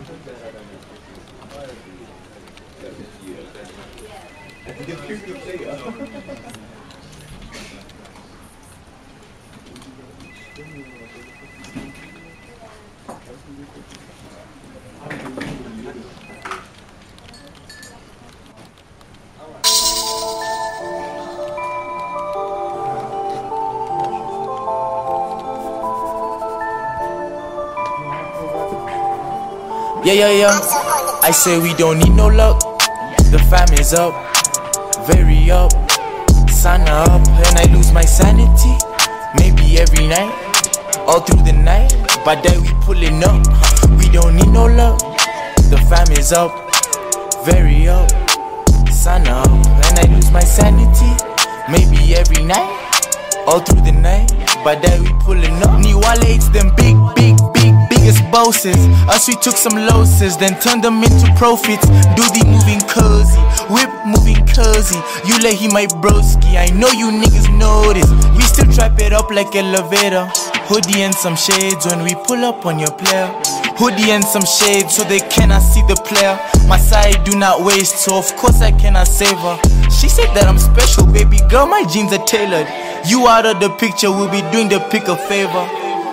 Yeah. I say we don't need no luck. The fam is up, very up. Sana up, and I lose my sanity. Maybe every night, all through the night. But then we pulling up. We don't need no luck. The fam is up, very up. Sana up, and I lose my sanity. Maybe every night, all through the night. But then we pulling up. Niwale, them biggest bosses. Us, we took some losses, then turned them into profits. Do the moving cozy, whip moving cozy. You let he my broski, I know you niggas notice. We still trap it up like elevator. Hoodie and some shades when we pull up on your player. Hoodie and some shades so they cannot see the player. My side do not waste, so of course I cannot save her. She said that I'm special, baby girl, my jeans are tailored. You out of the picture, we'll be doing the pick a favor.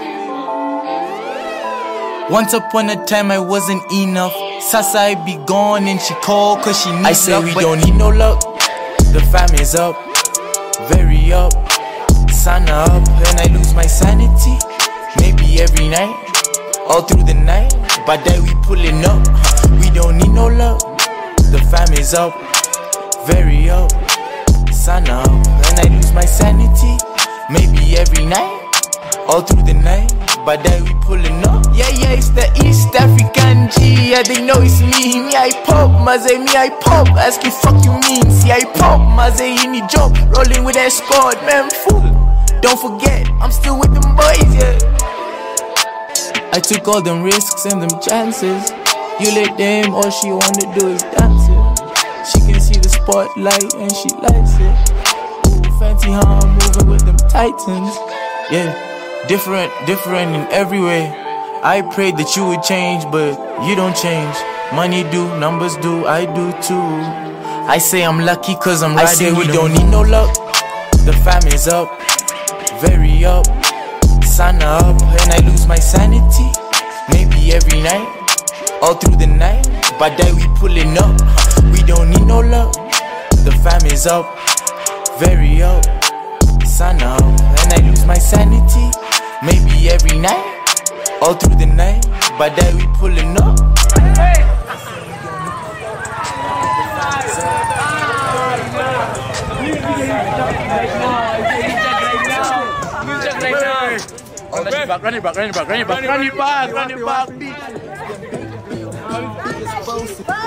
Once upon a time I wasn't enough. Sasa I be gone and she called cause she needs I say luck, we don't need no luck. The fam is up, very up. Sana up and I lose my sanity. Maybe every night, all through the night. But then we pulling up. We don't need no luck. The fam is up, very up. Sana up and I lose my sanity. Maybe every night, all through the night. But then we pulling up. Yeah, it's the East African G. Yeah, they know it's me. Me, I pop. Maze, me, I pop. Ask you, fuck you mean. See, I pop. Maze, in the job. Rolling with that squad. Man, fool. Don't forget, I'm still with them boys, yeah. I took all them risks and them chances. You let them, all she wanna do is dance it. She can see the spotlight and she likes it. Ooh, fancy how I'm moving with them titans. Yeah. Different in every way. I prayed that you would change, but you don't change. Money do, numbers do, I do too. I say I'm lucky cause I'm riding. I say we don't need no luck. The fam is up, very up. Sana up and I lose my sanity. Maybe every night, all through the night. But then we pulling up. We don't need no luck. The fam is up, very up. Sana up and I lose my sanity. Maybe every night, all through the night. But then we pulling up. Run it back.